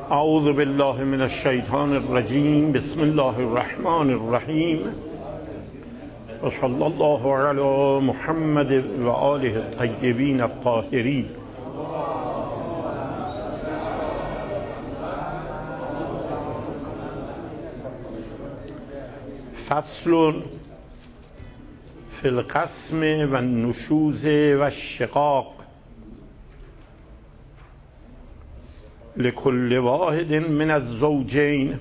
اعوذ بالله من الشیطان الرجیم. بسم الله الرحمن الرحیم. و صلی الله علی محمد و آله الطیبین الطاهرین. فصل فی القسم و النشوز و الشقاق. لكل واحد من الزوجين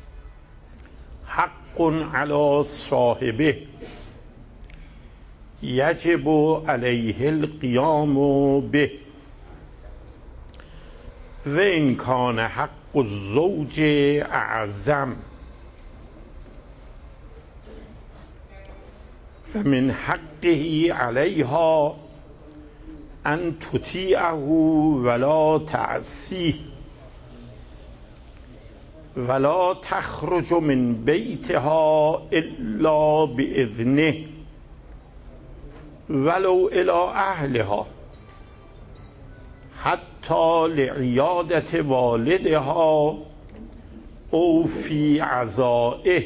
حق على صاحبه يجب عليه القيام به، وإن كان حق الزوج أعظم فمن حقه عليها أن تطيعه ولا تعصيه، ولا تخرج من بیتها الا بإذنه ولو إلى أهلها حتى لعيادة والدها أو في عزائه.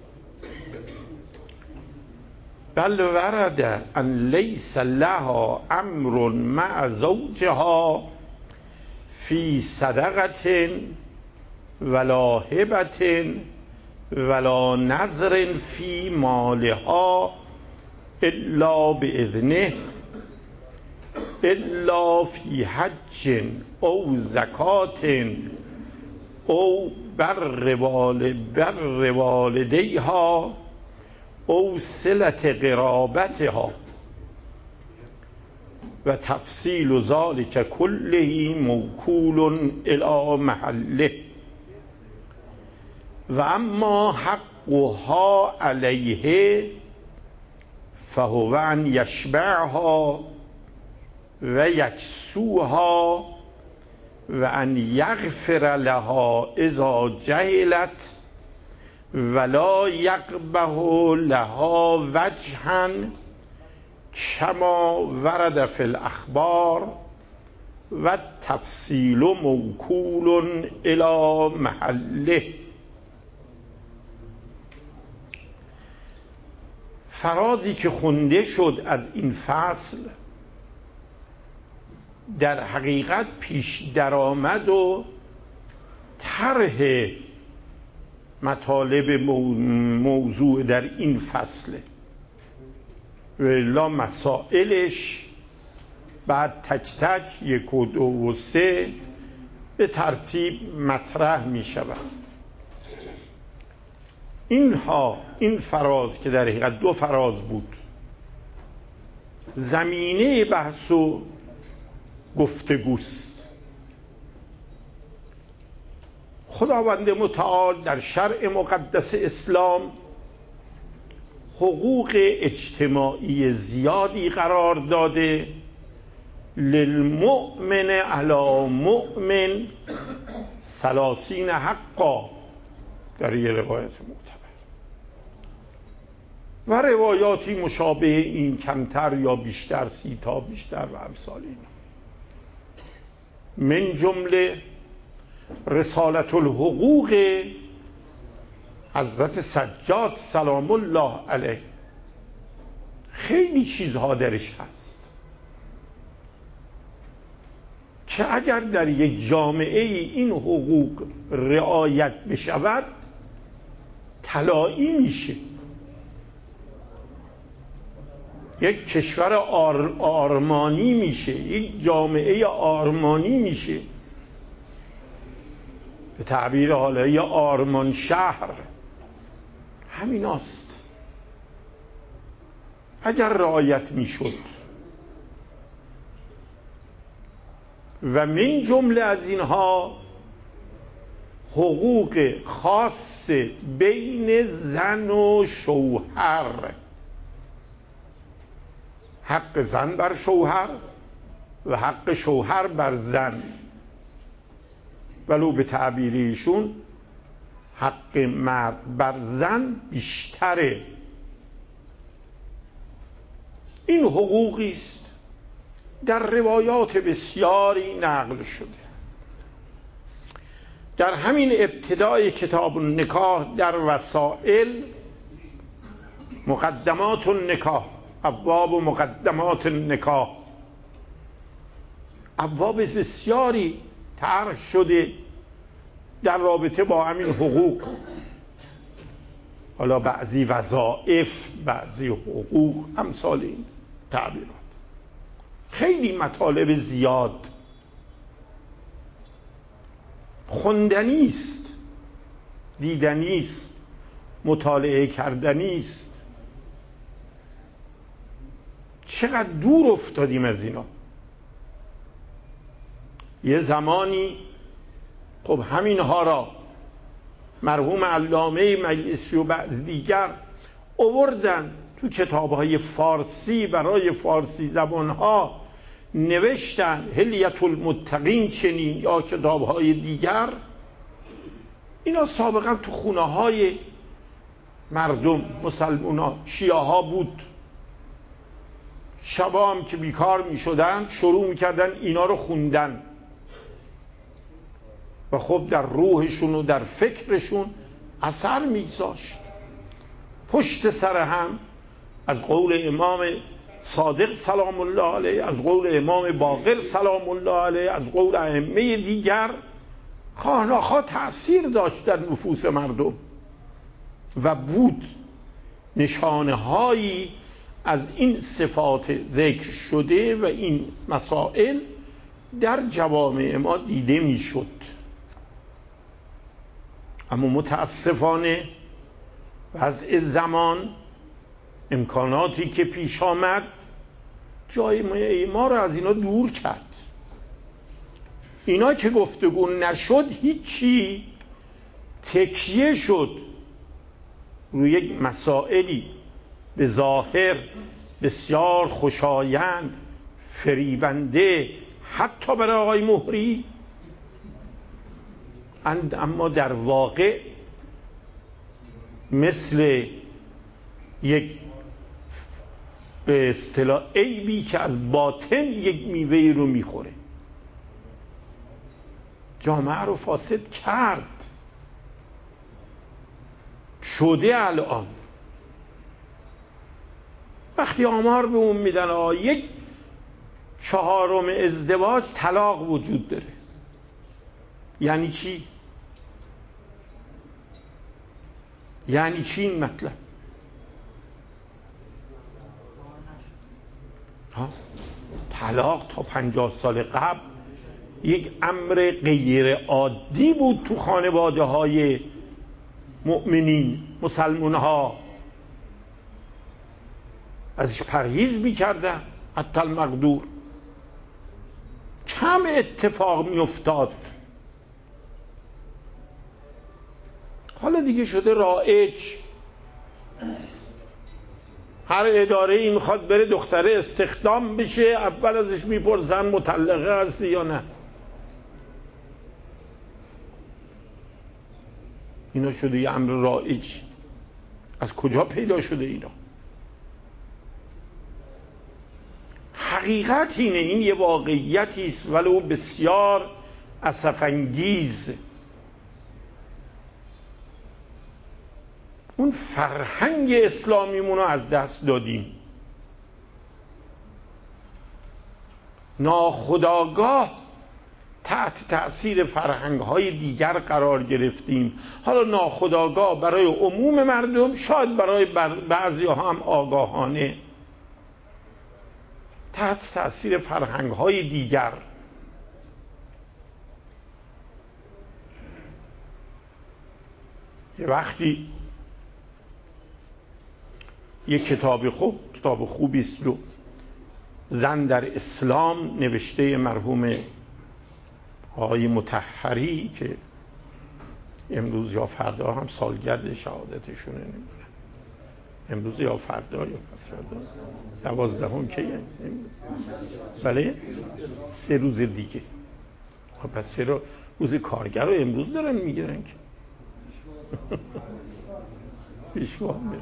بل ورد أن ليس لها أمر مع زوجها في صدقة ولا هبة ولا نذر في مالها إلا بإذنه، إلا في حج أو زكاة أو بر والديها أو صلة قرابتها، و تفصیل ذلك كله موکول إلى محله. و اما حقها علیه فهو ان یشبعها و یکسوها و ان یغفر لها اذا جهلت ولا یقبح لها وجها كما ورد في الاخبار، و التفصیل موکول الى محله. فرازی که خونده شد از این فصل در حقیقت پیش درآمد و طرح مطالب موضوع در این فصله، و الا مسائلش بعد تک تک 1 و 2 و 3 به ترتیب مطرح می شود. این فراز که در حقیقت 2 فراز بود، زمینه بحث و گفتگوست. خداوند متعال در شرع مقدس اسلام حقوق اجتماعی زیادی قرار داده. للمؤمن علی مؤمن 30 حقا در یه روایت معتبر، و روایاتی مشابه این کمتر یا بیشتر، 30 تا بیشتر و امثال اینا. من جمله رسالت الحقوق حضرت سجاد سلام الله علیه. خیلی چیزها درش هست که اگر در یک جامعه این حقوق رعایت بشود طلایی میشه. یک کشور آرمانی میشه، یک جامعه آرمانی میشه، به تعبیر حالا آرمان شهر. همین است اگر رعایت میشد. و من جمله از اینها حقوق خاص بین زن و شوهر، حق زن بر شوهر و حق شوهر بر زن، ولو به تعبیر ایشون حق مرد بر زن بیشتره. این حقوقی است در روایات بسیاری نقل شده. در همین ابتدای کتاب النکاح در وسائل مقدمات النکاح، ابواب و مقدمات النکاح، ابواب بسیاری طرح شده در رابطه با همین حقوق، حالا بعضی وظایف، بعضی حقوق، امثال این تعبیرات. خیلی مطالب زیاد، خوندنی است، دیدنی است، مطالعه کردنی است. چقدر دور افتادیم از اینا. یه زمانی خب همینها را مرحوم علامه مجلسی و بعض دیگر آوردن تو کتاب‌های فارسی، برای فارسی زبان‌ها نوشتن، حلیة المتقین چنین یا کتاب‌های دیگر. اینا سابقا تو خونه‌های مردم مسلمونا شیعه ها بود. شبا هم که بیکار می‌شدن شروع می‌کردن اینا رو خوندن و خب در روحشون و در فکرشون اثر می‌گذاشت. پشت سر هم از قول امام صادق سلام الله علیه، از قول امام باقر سلام الله علیه، از قول ائمه دیگر، خانه‌ها تأثیر داشت در نفوس مردم و بود نشانه هایی از این صفات ذکر شده و این مسائل در جوامع ما دیده میشد. اما متاسفانه وضع زمان، امکاناتی که پیش آمد جای ما رو از اینا دور کرد. اینا که گفتگو نشد هیچی، تکیه شد روی یک مسائلی به ظاهر بسیار خوشایند، فریبنده، حتی برای آقای مهری، اما در واقع مثل یک به اصطلاح عیبی که از باطن یک میوه رو میخوره، جامعه رو فاسد کرد. شده الان وقتی آمار به اون میدن 1/4 ازدواج طلاق وجود داره، یعنی چی؟ یعنی چی این مطلب؟ طلاق تا 50 سال قبل یک امر غیر عادی بود تو خانواده های مؤمنین، مسلمان ها ازش پرهیز میکردن حتی المقدور. کم اتفاق میافتاد. حالا دیگه شده رایج. هر اداره ای میخواد بره دختره استخدام بشه، اول ازش میپرسن مطلقه هستی یا نه. اینا شده یه امر رایج. از کجا پیدا شده اینا؟ حقیقت اینه، این یه واقعیتی است ولو بسیار اسف‌انگیز. اون فرهنگ اسلامیمون رو از دست دادیم. ناخودآگاه تحت تأثیر فرهنگ‌های دیگر قرار گرفتیم. حالا ناخودآگاه برای عموم مردم، شاید برای بعضی‌ها هم آگاهانه، تحت تأثیر فرهنگ‌های دیگر. یه وقتی یک کتاب خوبی است رو زن در اسلام نوشته مرحوم آقای مطهری که امروز یا فردا هم سالگرد شهادتشونه، نمیدونم امروز یا فردا یا پس فردا 12 کیه؟ بله 3 روز دیگه. خب پس چرا روز کارگر رو امروز دارن میگیرن که پیشگاه میره؟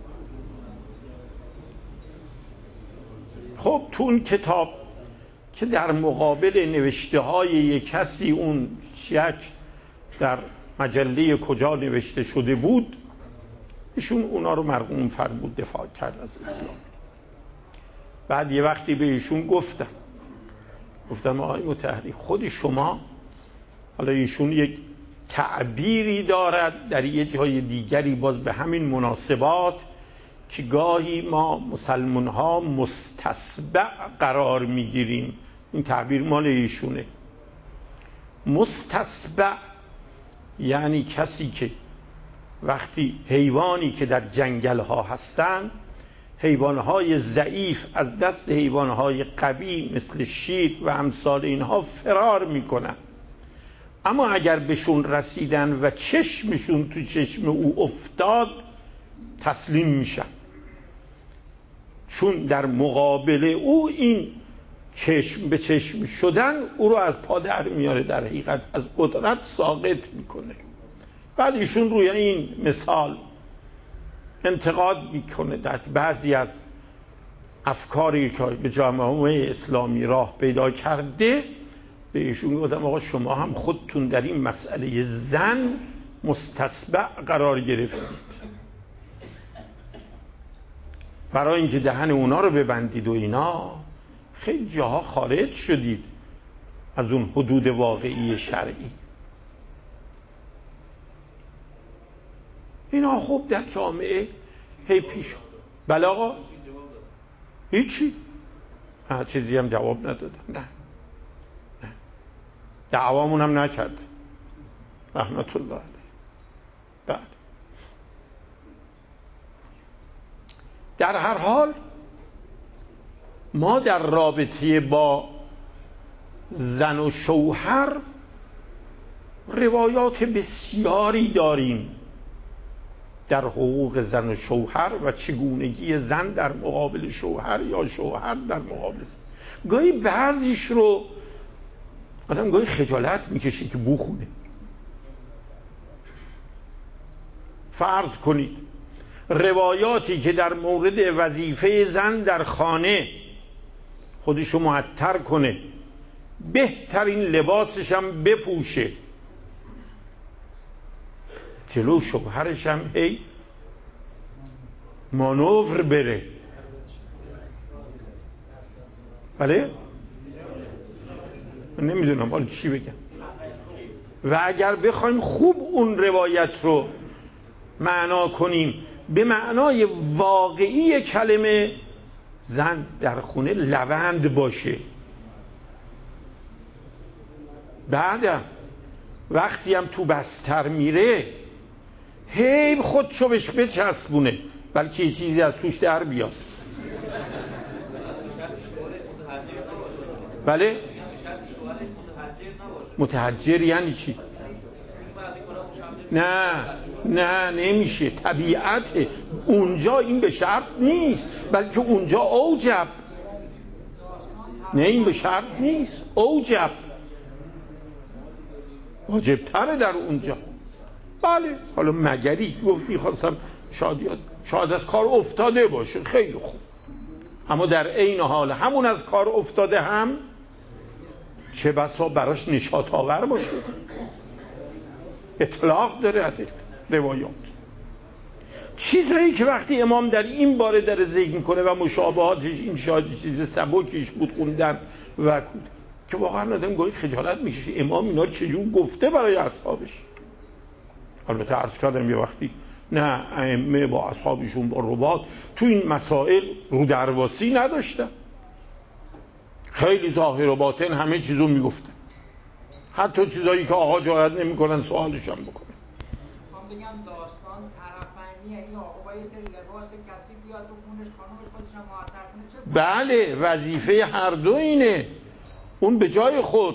خب تو اون کتاب که در مقابل نوشته های یک کسی اون یک در مجله کجا نوشته شده بود، ایشون اونا رو مرقوم فرمود، دفاع کرد از اسلام. بعد یه وقتی به ایشون گفتم آقای مطهری، خود شما، حالا ایشون یک تعبیری دارد در یه جای دیگری باز به همین مناسبات که گاهی ما مسلمان ها مستصبع قرار میگیریم، این تعبیر مال ایشونه. مستصبع یعنی کسی که وقتی حیوانی که در جنگل ها هستند، حیوانهای ضعیف از دست حیوانهای قوی مثل شیر و امثال اینها فرار میکنن، اما اگر بهشون رسیدن و چشمشون تو چشم او افتاد تسلیم میشن، چون در مقابل او این چشم به چشم شدن او رو از پا در میاره، در حقیقت از قدرت ساقط میکنه. بعد ایشون روی این مثال انتقاد میکنه در بعضی از افکاری که به جامعه اسلامی راه پیدا کرده. به ایشون گفتم آقا شما هم خودتون در این مسئله زن مستصبع قرار گرفتید، برای اینکه دهن اونا رو ببندید و اینا خیلی جاها خارج شدید از اون حدود واقعی شرعی. اینا خوب در جامعه هی پیش. بله آقا هیچی، چیزی هم جواب ندادم، نه دعوامون هم نکرده رحمت الله علیه. بله در هر حال ما در رابطه با زن و شوهر روایات بسیاری داریم در حقوق زن و شوهر و چگونگی زن در مقابل شوهر یا شوهر در مقابل زن. گاهی بعضیش رو آدم گاهی خجالت میکشه که بخونه. فرض کنید روایاتی که در مورد وظیفه زن در خانه خودشو معطر کنه، بهترین لباسش هم بپوشه، جلو شوهرش هم هی مانور بره. بله؟ من نمیدونم حالا چی بگم. و اگر بخوایم خوب اون روایت رو معنا کنیم به معنای واقعی کلمه، زن در خونه لوند باشه. بعدم وقتی هم تو بستر میره هی خودشو بهش بچسبونه بلکه یه چیزی از توش در بیاد. بله؟ متحجر یعنی چی؟ نه نمیشه، طبیعته اونجا، این به شرط نیست، بلکه اونجا اوجب. نه این به شرط نیست، اوجب، واجب تره در اونجا. بله حالا مگری گفتی خواستم شاید از کار افتاده باشه، خیلی خوب، اما در عین حال همون از کار افتاده هم چه بسا براش نشاط آور باشه. اطلاق داره روایات، چیزایی که وقتی امام در این باره در ذکر میکنه و مشابهاتش، این شاید چیز سبکیش بود خوندن و که واقعا آدم گاهی خجالت میکشه امام اینا رو چجور گفته برای اصحابش. البته عرض کردم یه وقتی نه ائمه با اصحابشون با رباط تو این مسائل رو درواسی نداشتن، خیلی ظاهر و باطن همه چیزو میگفتن، حتی چیزایی که آقا جرئت نمیکنن سوالش هم بکنن. بگم داستان طرفینیه، این آقا با یه سری لباس کسی بیاد تو خونش، خانومش خودش هم معطر کنه، چه بله وظیفه هر دو اینه، اون به جای خود.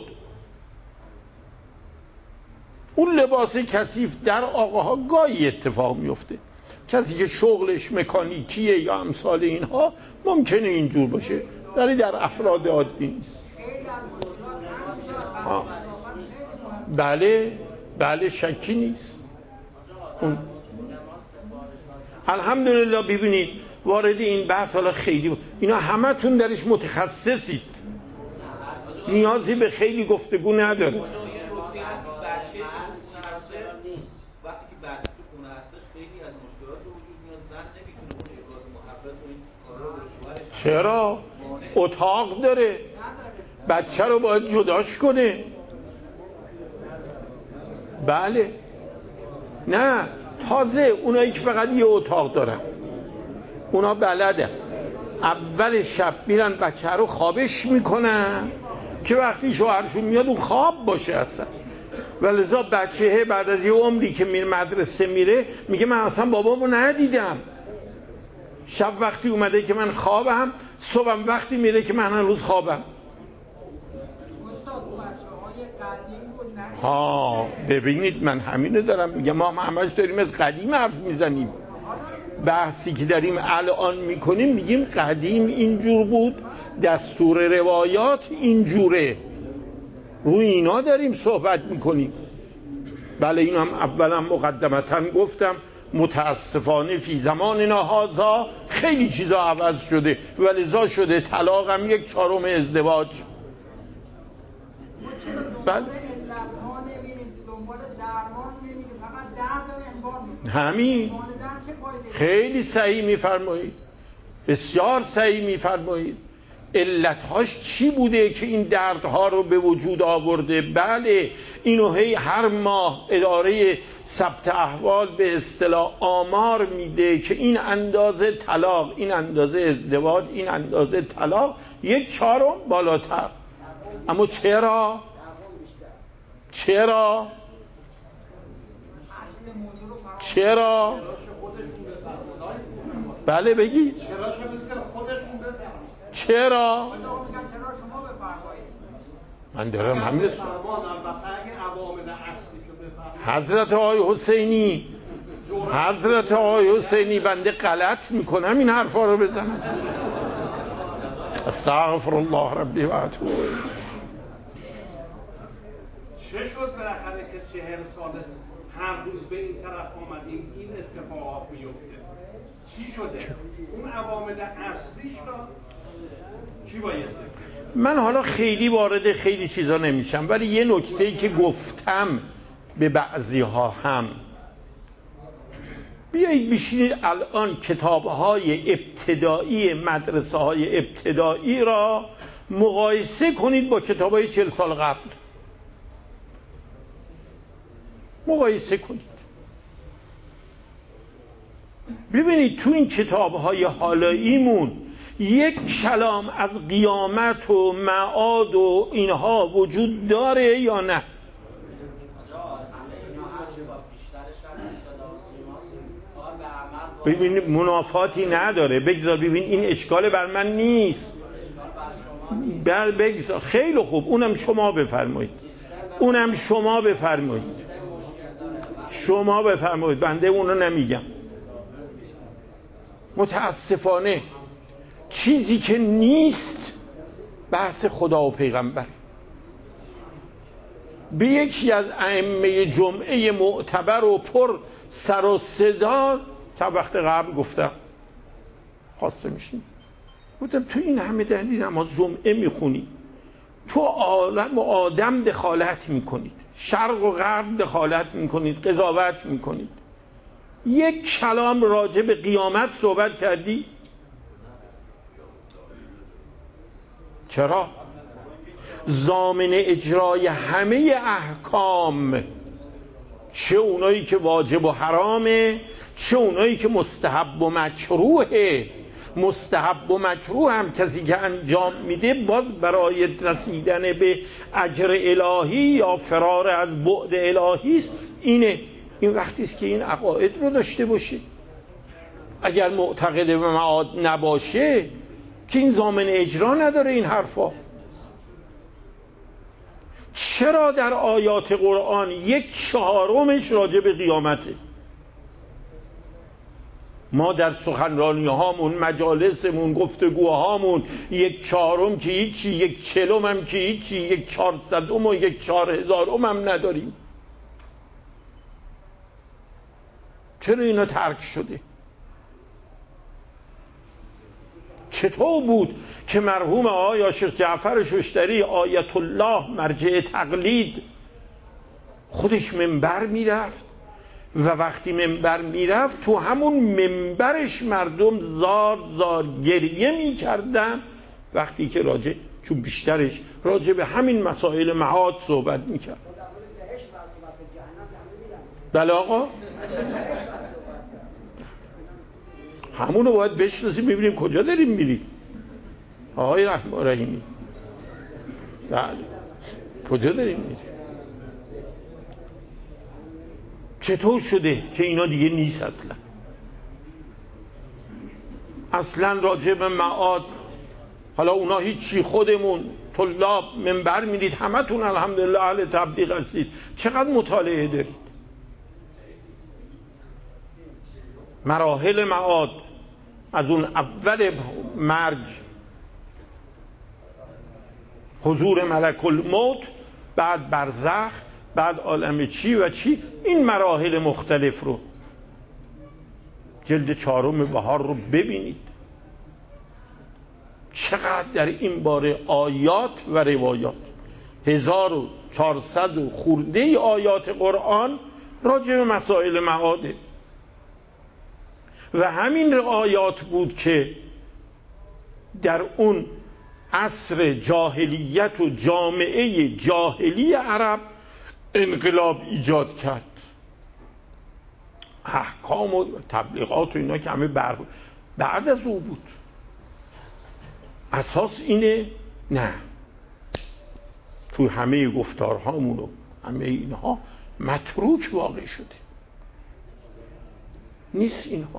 اون لباس کثیف در آقاها گاهی اتفاق میفته، کسی که شغلش مکانیکیه یا امثال اینها ممکنه اینجور باشه، ولی در افراد عادی نیست. بله شکی نیست. الحمدلله ببینید وارد این بحث حالا خیلی اینا همتون درش متخصصید، نیازی به خیلی گفتگو نداره. چرا؟ اتاق داره، بچه رو باید جداش کنه. بله. نه، تازه اونایی که فقط یه اتاق دارن اونا بلدن اول شب میرن بچه رو خوابش میکنن که وقتی شوهرشون میاد اون خواب باشه اصلا. ولذا بچه بعد از یه عمری که میره مدرسه میره میگه من اصلا بابامو ندیدم. شب وقتی اومده که من خوابم، صبحم وقتی میره که من هنوز خوابم. ها ببینید من همینو دارم میگم، ما همش داریم از قدیم حرف میزنیم. بحثی که داریم الان میکنیم میگیم قدیم اینجور بود، دستور روایات اینجوره، روی اینا داریم صحبت میکنیم. بله این هم اولا مقدمتا گفتم متاسفانه فی زماننا هذا خیلی چیزا عوض شده، ولذا شده طلاق هم 1/4 ازدواج. بله همین خیلی صحیح میفرمایید، بسیار صحیح میفرمایید. علتهاش چی بوده که این دردها رو به وجود آورده؟ بله اینو هر ماه اداره ثبت احوال به اصطلاح آمار میده که این اندازه طلاق، این اندازه ازدواج، این اندازه طلاق، 1/4 بالاتر. اما چرا؟ چرا؟ چرا؟ بله بگی چرا؟ من دارم همین حضرت آقای حسینی بنده غلط میکنم این حرفا رو بزنم؟ استغفر الله ربی و اتوب الیه. چه شد بالاخره که 40 ساله هر روز به این طرف آمدیم این اتفاقات میفته؟ چی شده؟ اون عوامل اصلیش را کی باید بکنه؟ من حالا خیلی وارد خیلی چیزا نمیشم، ولی یه نکته‌ای که گفتم به بعضی ها هم، بیایید بشینید الان کتاب‌های ابتدایی مدرسه های ابتدایی را مقایسه کنید با کتاب‌های 40 سال قبل. مقایسه کنید ببینید تو این کتاب‌های حالاییمون یک کلام از قیامت و معاد و اینها وجود داره یا نه؟ ببینید منافاتی نداره، بگذار ببین این اشکال بر من نیست، بگذار خیلی خوب اونم شما بفرمایید، شما بفرمایید بنده اونو نمیگم. متاسفانه چیزی که نیست بحث خدا و پیغمبر. به یکی از ائمه جمعه معتبر و پر سر و صدا تا وقت قبل گفتم، خواسته میشین گفتم تو این همه دلیل نماز جمعه میخونی، تو عالم و آدم دخالت میکنید، شرق و غرب دخالت میکنید، قضاوت میکنید، یک کلام راجع به قیامت صحبت کردی؟ چرا؟ ضامن اجرای همه احکام، چه اونایی که واجب و حرامه، چه اونایی که مستحب و مکروهه. مستحب و مکروه هم کسی که انجام میده باز برای رسیدن به اجر الهی یا فرار از بعد الهی است. این وقتی است که این عقاید رو داشته باشه. اگر معتقد به معاد نباشه که این ضامن اجرا نداره این حرفا. چرا در آیات قرآن 1/4 راجع به قیامته؟ ما در سخنرانی هامون، مجالسمون، گفتگوهامون 1/4 که هیچی، 1/40 هم که هیچی، 1/400 و 1/4000 هم نداریم. چرا اینا ترک شده؟ چطور بود که مرحوم آقای شیخ جعفر ششتری آیت الله مرجع تقلید خودش منبر میرفت و وقتی منبر میرفت تو همون منبرش مردم زار زار گریه میکردن وقتی که چون بیشترش راجع به همین مسائل معاد صحبت میکرد. بله آقا، همونو باید بشناسیم ببینیم کجا داریم میریم. آقای رحیمی، بله کجا داریم میریم؟ چطور شده که اینا دیگه نیست؟ اصلا راجع به معاد حالا اونا هیچی، خودمون طلاب منبر میرید، همتون الحمدلله اهل تبلیغ هستید، چقدر مطالعه دارید؟ مراحل معاد از اون اول مرگ، حضور ملک الموت، بعد برزخ، بعد عالم چی و چی، این مراحل مختلف رو جلد 4 بهار رو ببینید. چقدر در این باره آیات و روایات، 1400 و خورده آیات قرآن راجع به مسائل معاده. و همین آیات بود که در اون عصر جاهلیت و جامعه جاهلی عرب انقلاب ایجاد کرد. احکام و تبلیغات و اینا که همه بعد از او بود. اساس اینه؟ نه، تو همه گفتارهامون و همه اینها متروک واقع شده نیست. اینها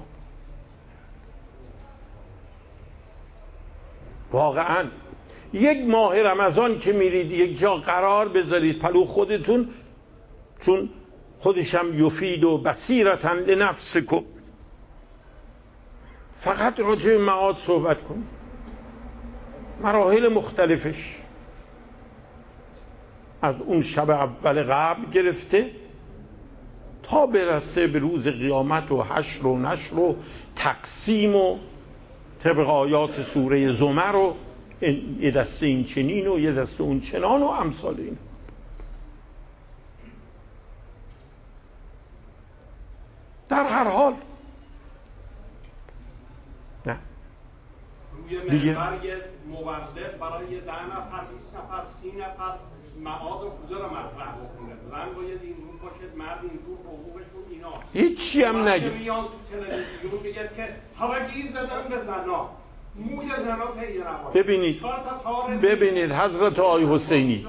واقعا یک ماه رمضان که میرید یک جا قرار بذارید پلو خودتون، چون خودشم یفید و بصیرتا لنفسکم، فقط راجع به معاد صحبت کنید، مراحل مختلفش، از اون شب اول قبل گرفته تا برسه به روز قیامت و حشر و نشر و تقسیم و طبق آیات سوره زمر و یه دسته این چنین و یه دسته اون چنان و امثال این. در هر حال نه دیگه مبلغ برای 10 نفر 20 نفر 30 نفر معاد و کجا رو مطرح بکنه؟ زن باید این رو باشه، مرد این رو، حقوقشون اینا هیچی هم نگه. میان تو تلویزیون میگه که حالا گیر دادن به زنا، موی زنا پی نباشه. ببینید حضرت آقای حسینی،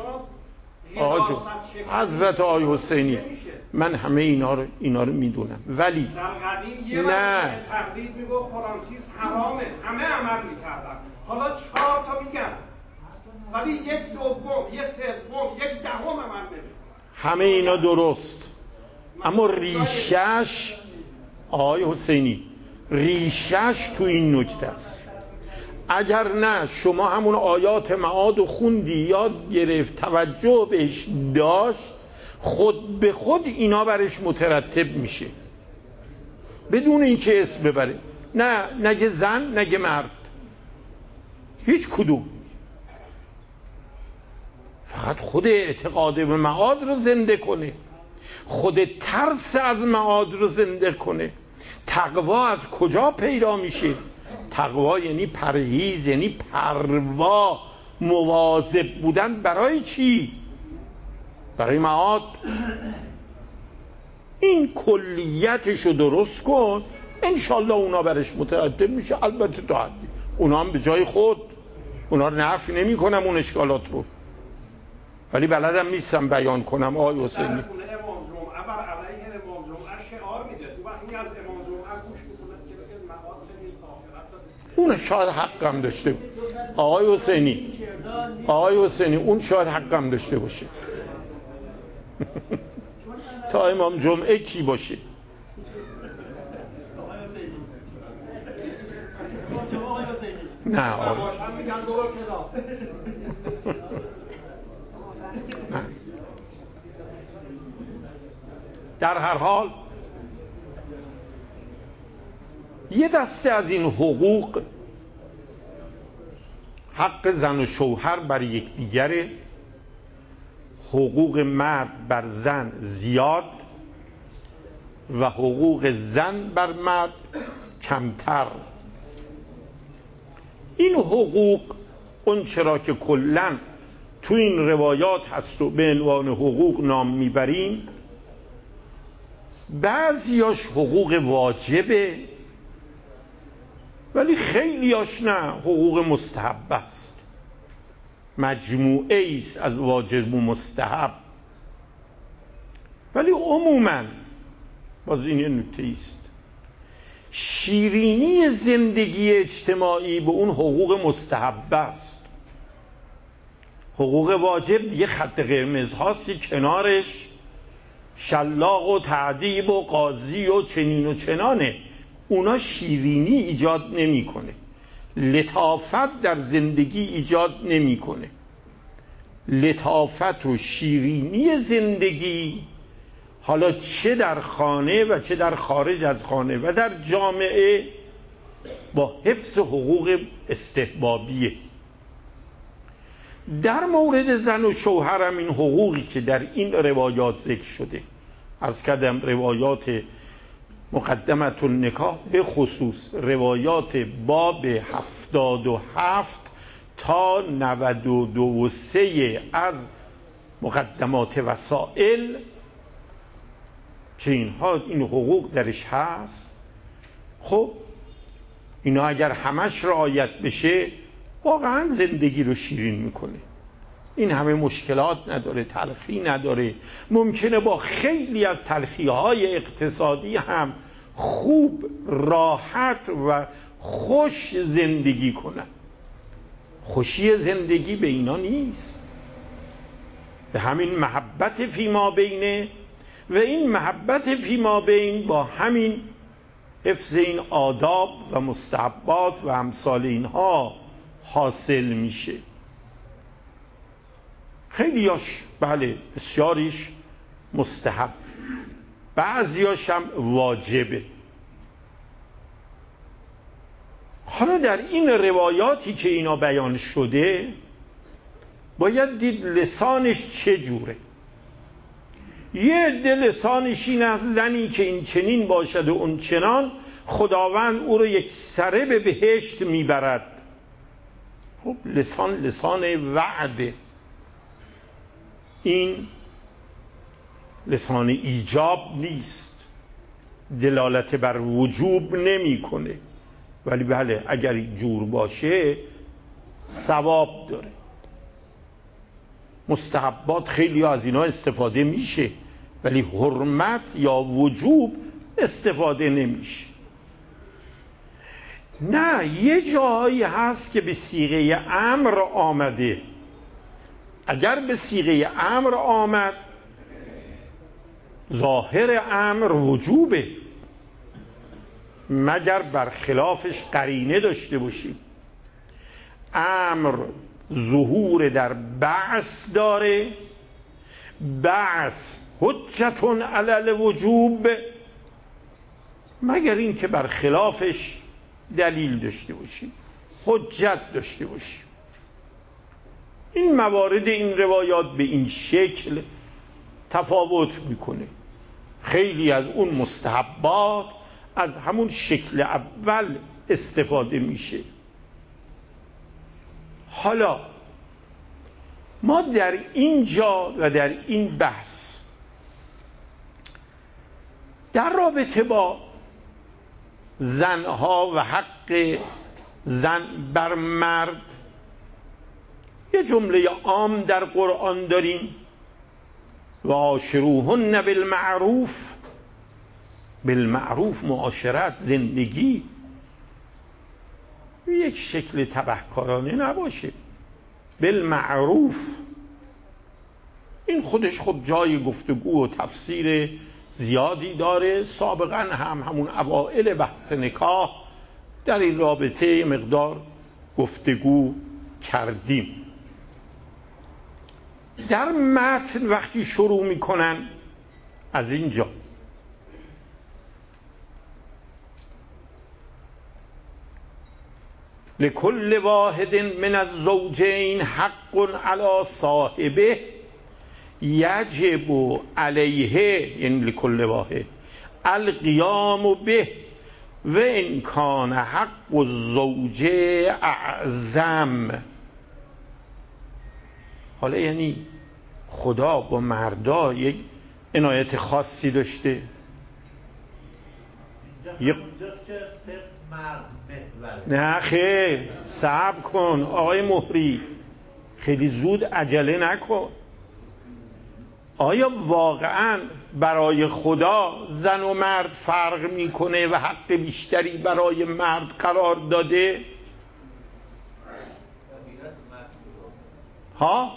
حضرت آقای حسینی، من همه اینا رو میدونم، ولی در قدیم یه وقت تقلید میگفت فرانسیس حرامه، همه عمل میکردن، حالا 4 تا میگن ولی 1/2 1/3 1/10 عمل نمیکنن. همه اینا درست، اما ریشش آقای حسینی، ریشش تو این نکته است. اگر نه شما همون آیات معاد و خوندی، یاد گرفت، توجه بهش داشت، خود به خود اینا برش مترتب میشه بدون اینکه اسم ببره. نه نگه زن نگه مرد، هیچ کدوم، فقط خود اعتقاد به معاد رو زنده کنه، خود ترس از معاد رو زنده کنه. تقوا از کجا پیدا میشه؟ تقوا یعنی پرهیز، یعنی پروا، مواظب بودن. برای چی؟ برای معاد. این کلیتشو درست کن، انشالله اونا برش مترتب میشه. البته تا حدی اونا هم به جای خود، اونا رو نفی نمی کنم اون اشکالات رو، ولی بلدم نیستم بیان کنم. آقای حسینی اون شاید حقم داشته بود. آقای حسینی اون شاید حقم داشته باشه. تا امام جمعه کی باشه؟ نه آقای در هر حال یه دسته از این حقوق، حق زن و شوهر بر یکدیگره، حقوق مرد بر زن زیاد، و حقوق زن بر مرد کمتر. این حقوق اون چرا که کلن تو این روایات هست و به عنوان حقوق نام میبریم، بعضیاش حقوق واجبه ولی خیلیاش نه، حقوق مستحب است، مجموعه ایست از واجب و مستحب. ولی عموماً باز این نکته ایست، شیرینی زندگی اجتماعی به اون حقوق مستحب است. حقوق واجب دیگه خط قرمز هاست که کنارش شلاق و تعذیب و قاضی و چنین و چنانه، اونا شیرینی ایجاد نمیکنه، لطافت در زندگی ایجاد نمیکنه. لطافت و شیرینی زندگی حالا چه در خانه و چه در خارج از خانه و در جامعه با حفظ حقوق استحبابیه. در مورد زن و شوهر هم این حقوقی که در این روایات ذکر شده، از کدم روایات مقدمت النکاح، به خصوص روایات باب 77 تا 92 از مقدمات وسائل که اینها این حقوق درش هست. خب اینا اگر همش رعایت بشه واقعا زندگی رو شیرین میکنه، این همه مشکلات نداره، تلخی نداره، ممکنه با خیلی از تلخی‌های اقتصادی هم خوب، راحت و خوش زندگی کنن. خوشی زندگی به اینا نیست، به همین محبت فیما بینه و این محبت فیما بین با همین حفظ این آداب و مستحبات و امثال اینها حاصل میشه. خیلیاش بله بسیاریش مستحب، بعضیاش هم واجبه. حالا در این روایاتی که اینا بیان شده باید دید لسانش چه جوره. یه عده لسانش این از زنی که این چنین باشد و اون چنان خداوند او رو یک سره به بهشت میبرد. خب لسان وعده، این لسان ایجاب نیست، دلالت بر وجوب نمیکنه، ولی بله اگر این جور باشه ثواب داره. مستحبات خیلی از اینا استفاده میشه ولی حرمت یا وجوب استفاده نمیشه. نه، یه جایی هست که به صیغه امر آمده، اگر به صیغه امر آمد ظاهر امر وجوبه، مگر برخلافش قرینه داشته باشیم. امر ظهور در بعث داره، بعث حجتون علی الوجوب، مگر این که برخلافش دلیل داشته باشیم، حجت داشته باشیم. این موارد این روایات به این شکل تفاوت میکنه. خیلی از اون مستحبات از همون شکل اول استفاده میشه. حالا ما در اینجا و در این بحث در رابطه با زنها و حق زن بر مرد یه جمله عام در قرآن داریم، و عاشروهن بالمعروف. بالمعروف معاشرت، زندگی یک شکل تبهکارانه نباشه، بالمعروف. این خودش خب جای گفتگو و تفسیر زیادی داره. سابقا هم همون اوائل بحث نکاح در این رابطه مقدار گفتگو کردیم. در متن وقتی شروع میکنن از اینجا لکل واحد من الزوجین حق علی صاحبه یجب علیه، یعنی لکل واحد، القیام به و ان کان حق الزوج اعظم. حالا یعنی خدا با مردا یک عنایت خاصی داشته؟ نه خیر، صبر کن آقای مهری، خیلی زود عجله نکن. آیا واقعا برای خدا زن و مرد فرق میکنه و حق بیشتری برای مرد قرار داده؟ ها؟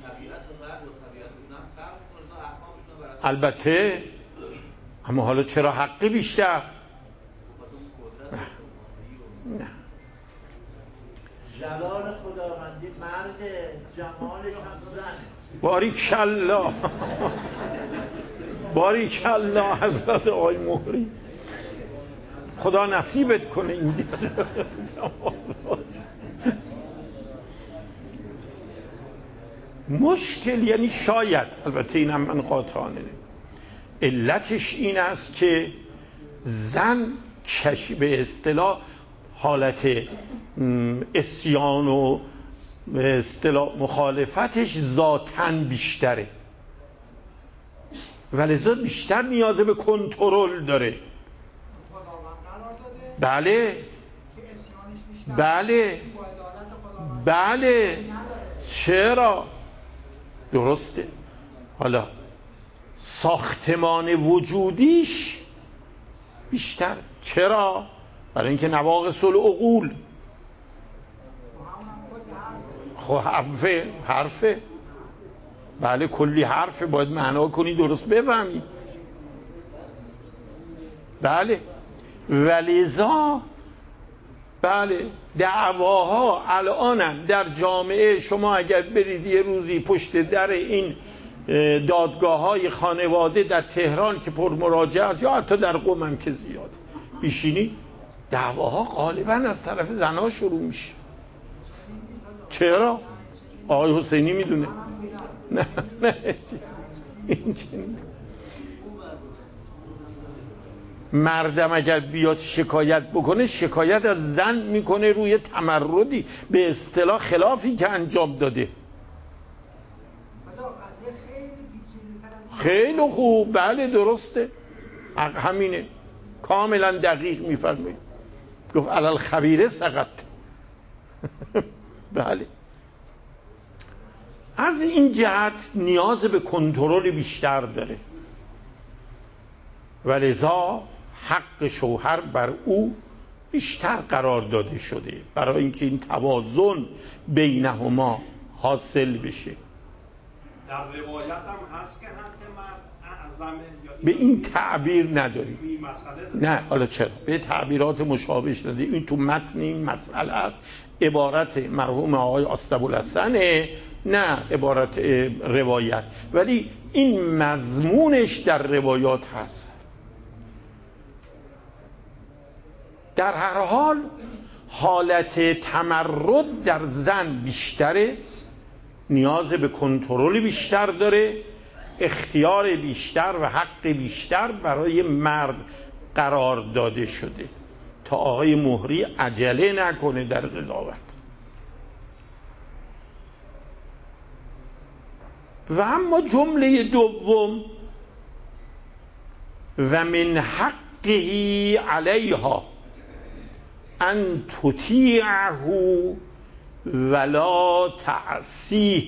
البته، اما حالا چرا حق بیشتر؟ نه. جلال خداوندی مرد، جمالش هم زنه. باریکالله باریکالله حضرت آقای مهری، خدا نصیبت کنه این مشکل. یعنی شاید، البته اینم من قاطعانه نمیگم، علتش این است که زن به اصطلاح حالت عصیان و به اصطلاح مخالفتش ذاتاً بیشتره، ولذا بیشتر نیاز به کنترل داره. بله بله بله، چرا؟ درسته. حالا ساختمان وجودیش بیشتر. چرا؟ برای اینکه نواقص العقول. خب حرفه بله، کلی حرفه، باید معنا کنی درست بفهمی. بله، ولذا بله دعواها الانم در جامعه، شما اگر برید یه روزی پشت در این دادگاه‌های خانواده در تهران که پر مراجعه است، یا حتی در قم هم که زیاد بیشینی، دعواها غالبا از طرف زنها شروع میشه. چرا؟ آقای حسینی میدونه. نه این چنین. مردم اگر بیاد شکایت بکنه، شکایت از زن میکنه روی تمردی به اصطلاح خلافی که انجام داده. خیلی خوب، بله درسته، همینه، کاملا دقیق میفرمایید. گفت علل خبیره سقط. بله، از این جهت نیاز به کنترل بیشتر داره، ولذا حق شوهر بر او بیشتر قرار داده شده برای اینکه این توازن بینهما حاصل بشه. در روایت هم هست که حق مرد اعظمه، به این تعبیر نداریم. نه، حالا چرا؟ به تعبیرات مشابه شده. این تو متن این مسئله است، عبارت مرحوم آقای آستبوالحسنه، نه عبارت روایت، ولی این مضمونش در روایات هست. در هر حال حالت تمرد در زن بیشتره، نیاز به کنترل بیشتر داره، اختیار بیشتر و حق بیشتر برای مرد قرار داده شده تا آقای مهری عجله نکنه در قضاوت. و اما جمله دوم، و من حقه علیها ان تطیعه ولا تعصیه.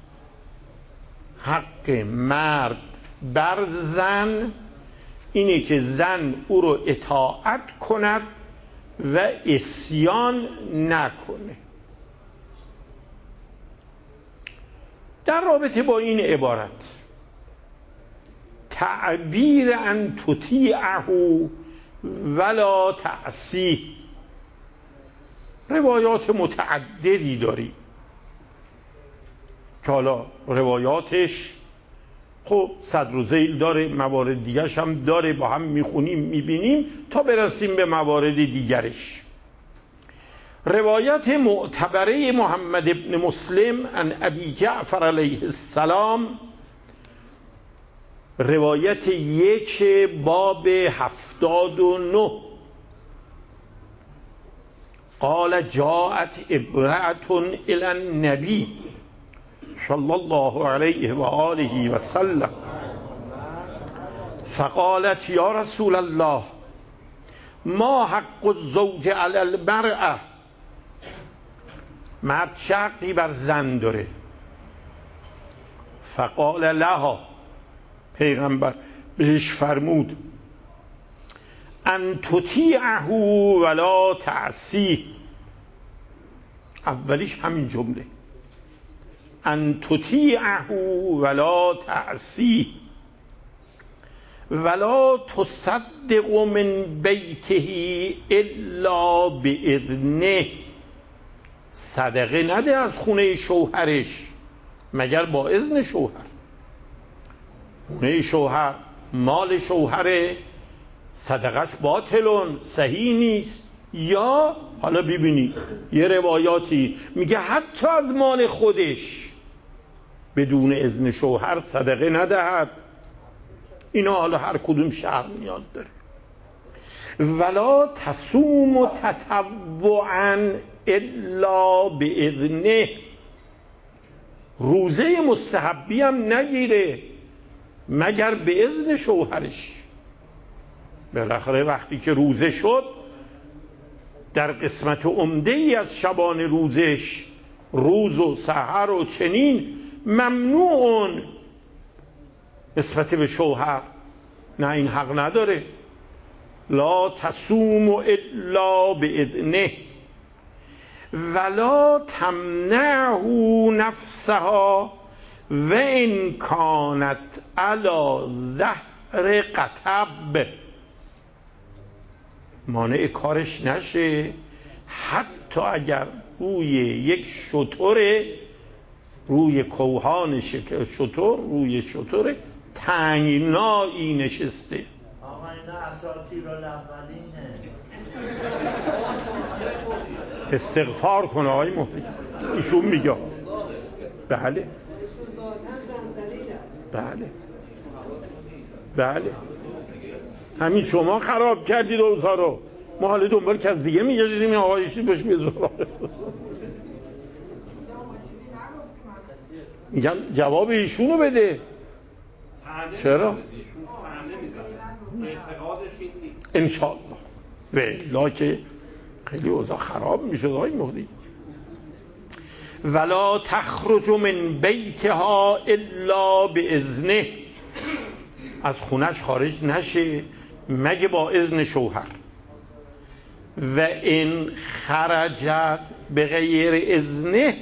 حق مرد بر زن اینه که زن او رو اطاعت کند و عصیان نکنه. در رابطه با این عبارت تعبیر ان تطیعه ولا تعصیه روایات متعددی داری که حالا روایاتش خب صدر و ذیل داره، موارد دیگرش هم داره، با هم میخونیم میبینیم تا برسیم به موارد دیگرش. روایت معتبره محمد ابن مسلم عن ابی جعفر علیه السلام روایت 1 باب 79 قال جاءت امرأة الى النبی صلی الله علیه و آله و سلم فقالت یا رسول الله ما حق الزوج علی المرأة، مرد چه حقی بر زن داره؟ فقال لها، پیغمبر بهش فرمود ان تطیعه ولا تعصیه. اولیش همین جمله، ان تطیعه ولا تعصیه ولا تصدق من بیته الا باذنه. صدقه نده از خونه شوهرش مگر با اذن شوهر. خونه شوهر مال شوهره، صدقش باطلون، صحیح نیست. یا حالا ببینید یه روایاتی میگه حتی از مال خودش بدون اذن شوهر صدقه ندهد. اینا حالا هر کدوم شرع نیاز داره. ولا تصوم تطوعا الا باذنه. روزه مستحبی هم نگیره مگر به اذن شوهرش. بالاخره وقتی که روزه شد در قسمت عمده ای از شبان روزش، روز و سحر و چنین، ممنوعون نسبت به شوهر. نه، این حق نداره. لا تصوم الا باذنه ولا تمنعه نفسها و ان کانت علی ظهر قطب. مانع کارش نشه حتی اگر روی یک شتر، روی کوهان شتر، روی شتر تنگنایی نشسته. آقا اینا اساطیر الاولینه. استغفار کنه آقای مهدی، ایشون میگه. بله بله بله، همین شما خراب کردید اوضاع رو. ما حالا دنبال کس دیگه میگردیم این آقایشی بهش بیزار. میگم جواب ایشونو بده. چرا؟ انشاءالله و الا که خیلی اوضاع خراب میشد آقای مهدی. ولا تخرج من بیتها الا باذنه. از خونش خارج نشه مگه با اذن شوهر. و این خرجت به غیر اذنه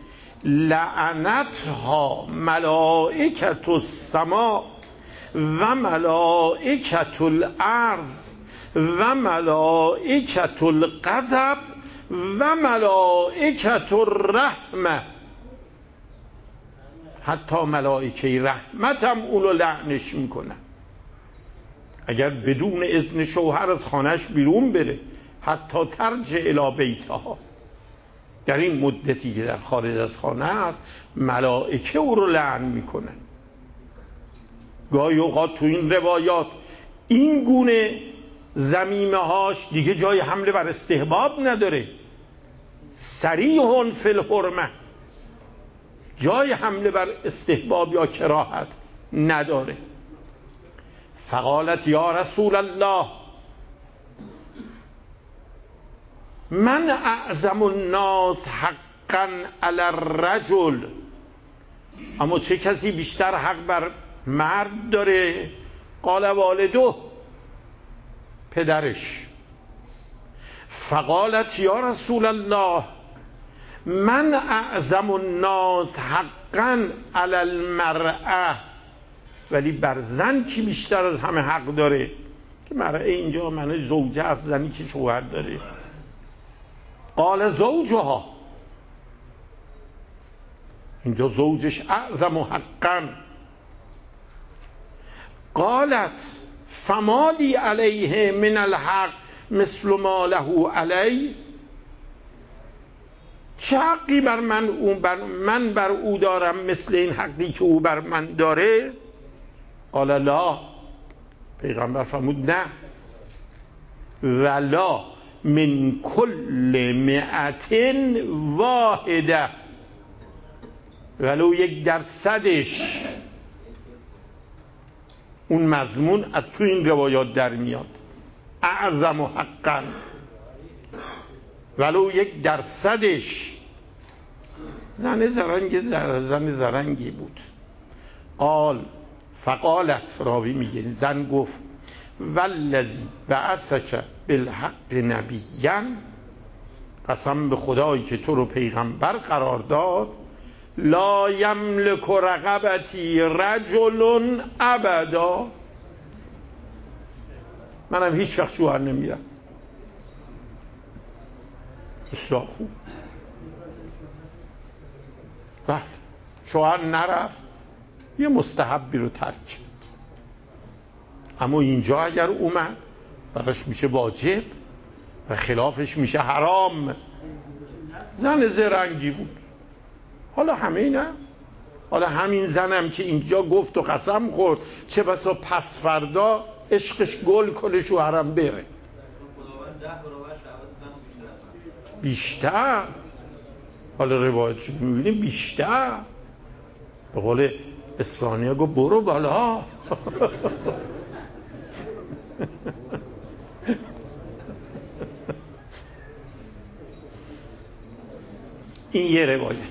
لعنتها ملائکة السماء و ملائکة الارض و ملائکة الغضب و ملائکة الرحمه. حتی ملائکه رحمت هم اونو لعنش میکنن اگر بدون اذن شوهر از خانهش بیرون بره. حتی ترجع الی بیتها، در این مدتی که در خارج از خانه است ملائکه او رو لعن میکنن. گاهی اوقات تو این روایات این گونه ضمیمه هاش دیگه جای حمله بر استحباب نداره. صریح فی الحرمه، جای حمله بر استحباب یا کراهت نداره. فقالت یا رسول الله من اعظم الناس حقا علی الرجل. اما چه کسی بیشتر حق بر مرد داره؟ قال والده، پدرش. فقالت یا رسول الله من اعظم الناس حقا علی المرأة. ولی بر زن کی بیشتر از همه حق داره؟ که مرأة اینجا معنی زوجه از زنی که شوهر داره. قال زوجها، اینجا زوجش اعظم حقا. قالت فما لی علیه من الحق مثل ما له علی. چه حقی بر من بر او دارم مثل این حقی که او بر من داره؟ قال لا، پیغمبر فرمود نه، ولا من کل 100 واحده، ولو 1% اون مضمون از تو این روایات در میاد. اعظم و حقا، ولو 1%. زن زرنگی بود. فقالت، راوی میگه زن گفت والذی بعثک بالحق نبیا، قسم به خدایی که تو رو پیغمبر قرار داد، لا یملک رقبتی رجل ابدا، منم هیچ وقت شوهر نمیرم. بسیار خوب. بله، شوهر نرفت، یه مستحبی رو ترک کرد. اما اینجا اگر اومد براش میشه واجب و خلافش میشه حرام. زن زرنگی بود. حالا همه نه، حالا همین زنم که اینجا گفت و قسم خورد، چه بسا پس فردا عشقش گل کنه شوهرم بره. بیشتر. حالا روایتش میبینیم بیشتر. به قول اصفهانی ها گفت برو بالا. این یه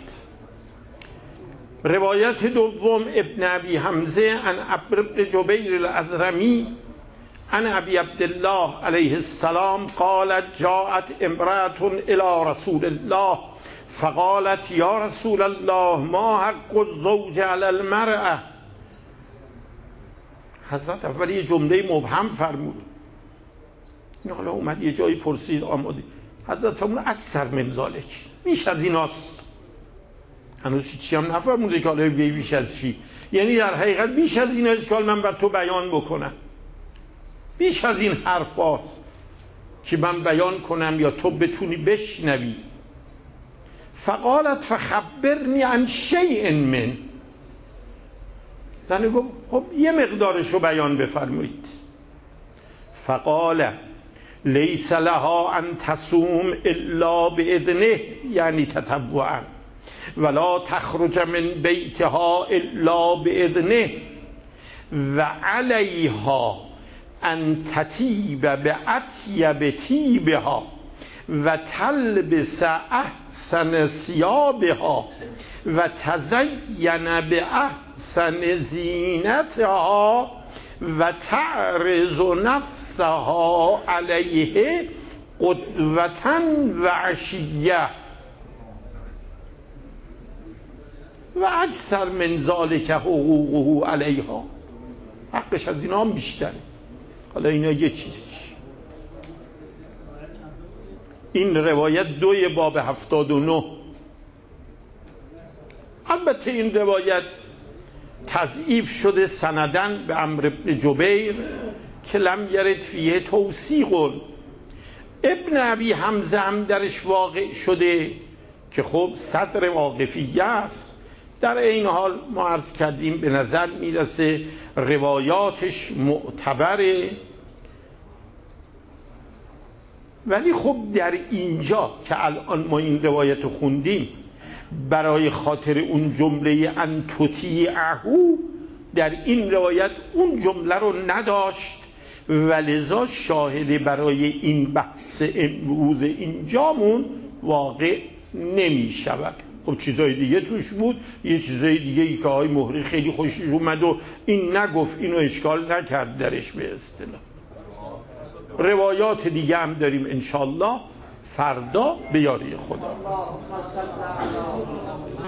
روایت دوم ابن ابی حمزه عن عمرو بن جبیر الازرمی عن ابی عبدالله علیه السلام قالت جاءت امرأة الى رسول الله فقالت یا رسول الله ما حق الزوج علی المرأة. حضرت اول یه جمله مبهم فرمود. این حالا اومد یه جایی پرسید آماده. حضرت فرمود اکثر من ذالک، بیش از ایناست. هنوز چی هم نفرموده که حالا بگی بیش از چی، یعنی در حقیقت بیش از این است که من بر تو بیان بکنم، بیش از این حرف هاست که من بیان کنم یا تو بتونی بشنوی. فقالت فخبرنی عن شیء من، زنی گفت خب یه مقدارشو بیان بفرمایید. فقال لیس لها ان تصوم الا باذنه، یعنی تطوعا، ولا تخرج من بیتها الا باذنه، و علیها ان تطیب باطیب طیبها و تلبس احسن ثیابها و تزین باحسن زینتها و تعرض نفسها علیه قدوة و عشیه و اکثر من ذالک حقوقه علیها، حقش از اینا هم بیشتره. حالا اینا یه چیز. این روایت 2 باب 79. البته این روایت تضعیف شده سندن به عمرو بن جبیر که لم یرد فیه توثیق. ابن ابی حمزه هم درش واقع شده که خب صدر واقفیه است. در این حال ما عرض کردیم به نظر میرسه روایاتش معتبره، ولی خب در اینجا که الان ما این روایت رو خوندیم برای خاطر اون جمله ان تطیعه، در این روایت اون جمله رو نداشت و لذا شاهد برای این بحث امروز اینجامون واقع نمی شود. خب چیزای دیگه توش بود، یه چیزای دیگه ای که آقای مهری خیلی خوشش اومد و این نگفت، اینو اشکال نکرد درش به اصطلاح. روایات دیگه هم داریم انشالله فردا به یاری خدا.